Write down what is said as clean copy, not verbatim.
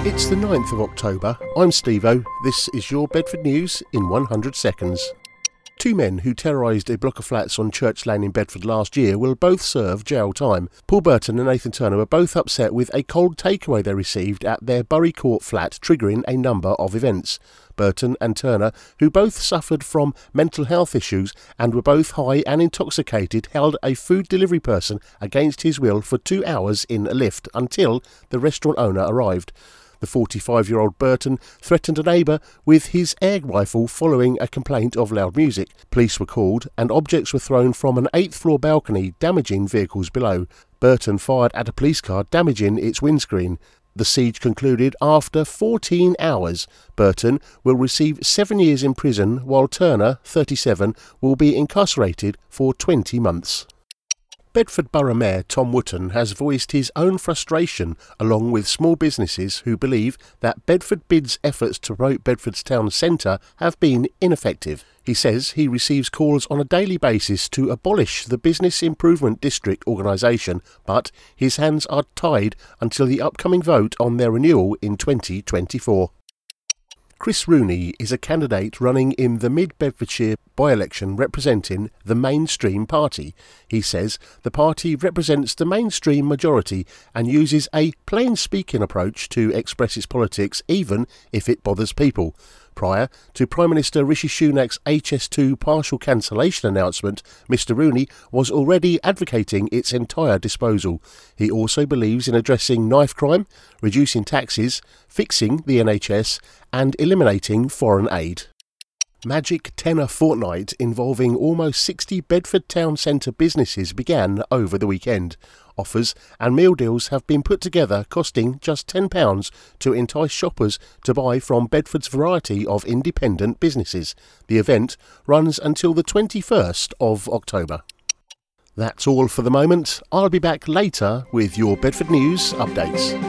It's the 9th of October. I'm Steve-O. This is your Bedford News in 100 seconds. Two men who terrorised a block of flats on Church Lane in Bedford last year will both serve jail time. Paul Burton and Nathan Turner were both upset with a cold takeaway they received at their Bury Court flat, triggering a number of events. Burton and Turner, who both suffered from mental health issues and were both high and intoxicated, held a food delivery person against his will for 2 hours in a lift until the restaurant owner arrived. The 45-year-old Burton threatened a neighbour with his air rifle following a complaint of loud music. Police were called and objects were thrown from an 8th-floor balcony, damaging vehicles below. Burton fired at a police car, damaging its windscreen. The siege concluded after 14 hours. Burton will receive 7 years in prison, while Turner, 37, will be incarcerated for 20 months. Bedford Borough Mayor Tom Wootton has voiced his own frustration along with small businesses who believe that Bedford Bid's efforts to promote Bedford's town centre have been ineffective. He says he receives calls on a daily basis to abolish the Business Improvement District organisation, but his hands are tied until the upcoming vote on their renewal in 2024. Chris Rooney is a candidate running in the Mid-Bedfordshire by-election representing the Mainstream Party. He says the party represents the mainstream majority and uses a plain-speaking approach to express its politics, even if it bothers people. Prior to Prime Minister Rishi Sunak's HS2 partial cancellation announcement, Mr Rooney was already advocating its entire disposal. He also believes in addressing knife crime, reducing taxes, fixing the NHS and eliminating foreign aid. Magic Tenner Fortnight involving almost 60 Bedford town centre businesses began over the weekend. Offers and meal deals have been put together costing just £10 to entice shoppers to buy from Bedford's variety of independent businesses. The event runs until the 21st of October. That's all for the moment. I'll be back later with your Bedford News updates.